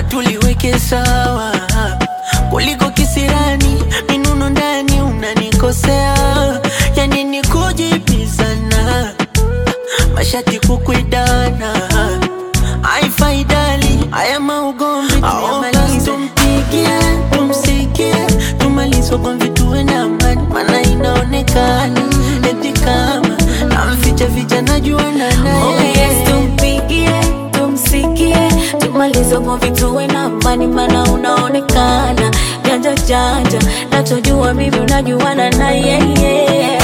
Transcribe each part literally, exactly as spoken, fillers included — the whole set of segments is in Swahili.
tuliweke sawa. Kuliko kisirani, minuno ndani unanikosea. Yani ni kujibizana, mashati kukwidana. Haifai dali, haya maugomvi tuyamalize. Tumpigie, tumsikie, tumalize ugomvi tuwe na amani. Mana inaonekana eti kama namficha ficha najuana naye. Oh yes, tumpigie, tumsikie, tumalize ugomvi tuwe na amani. Mana unaonekana janja janja, nachojua mimi unajuana na yeye.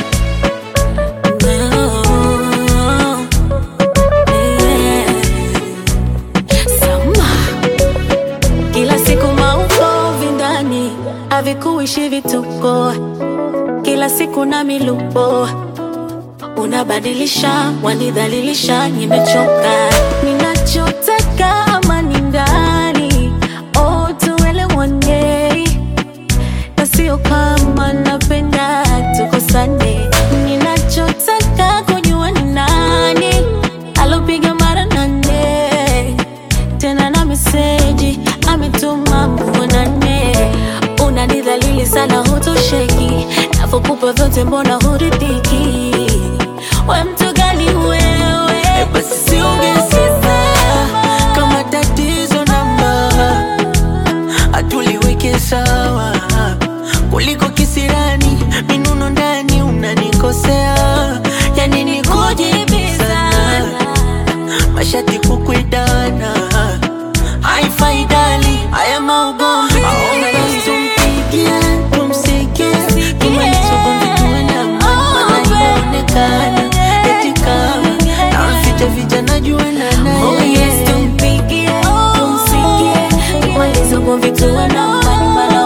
Havikuishi vituko, kila siku na milupo. Unabadilisha, wanidhalilisha, nimechoka. Ninachotaka amani ndani, oh tuelewane. Na sio kama napenda tukosane. Ninachotaka kujua ni nani alopiga mara nane, tena na meseji ametuma muonane. Unanidhalili sana hutosheki, nafokupa vyote mbona huridhiki. We mtu gani wewe? E basi siongesema kama tatizo namba, atuliweke sawa. Kuliko kisirani, minuno ndani unanikosea. Yani ni kujibizana, mashati kukwidana. Haifai dali, haya maugomvi tumpigie, tumsikie, tumalize ugomvi tuwe na amani. Mana inaonekana eti kama namficha ficha najuana naye. Oh yes, tumpigie, tumsikie, tumalize ugomvi tuwe na amani. Mana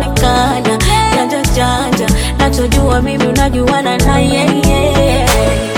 unaonekana janja janja, nachojua mimi unajuana na yeye.